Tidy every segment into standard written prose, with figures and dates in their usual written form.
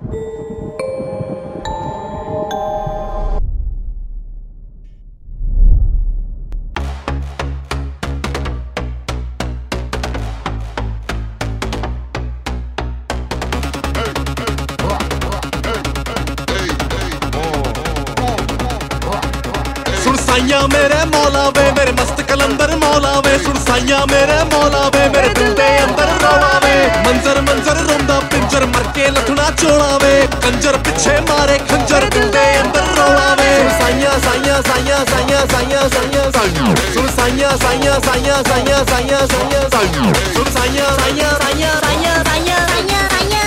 साइया मेरे मौला वे मेरे मस्त कलंदर मौला वे। सुन साइया मेरे मौला वे मेरे दिल दे अंदर रौला वे। मंजर मंजर रोंदा पिंजर मर के लथना चोला वे। कंजर पिछे मारे खंजर दिल दे अंदर रौला वे। सुन साइया साइया साइया साइया साइया साइया साइया। सुन साइया साइया साइया साइया साइया साइया साइया। सुन साइया साइया साइया साइया साइया साइया साइया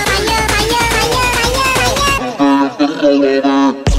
साइया।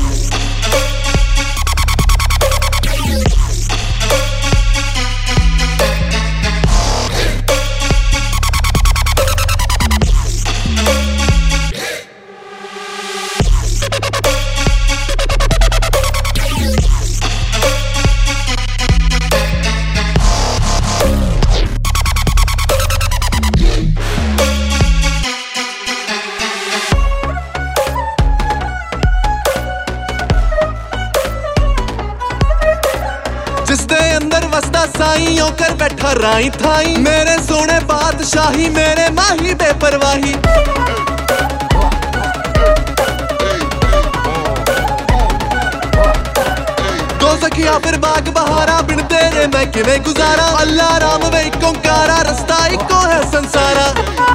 जिसदे अंदर वसदा साईं होकर बैठा राई थाई। मेरे सोने बादशाही मेरे माही बेपरवाही। दो सखिया फिर बाग बहारा बिन तेरे मैं किवें गुजारा। अल्लाह राम वे इको ओंकारा रस्ता इको है संसारा।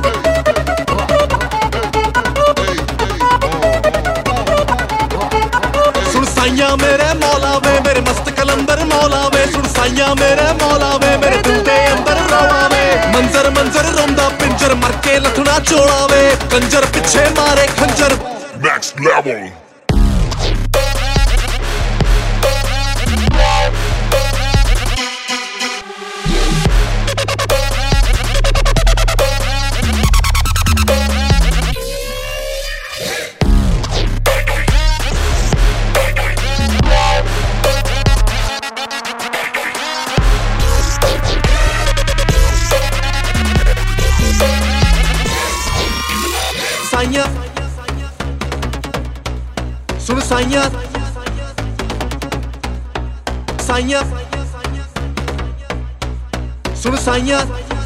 सुन साइया मेरे मौला वे मेरे मस्त कलंदर मौला वे। सुन साइया मेरे मौला वे मेरे दिल दे अंदर रौला वे। मंजर मंजर रोंदा पिंजर मर के लथना चोला वे। कंजर पिछे मारे खंजर नेक्स्ट लेवल। साइया सुन साइया साइया सुन साइया।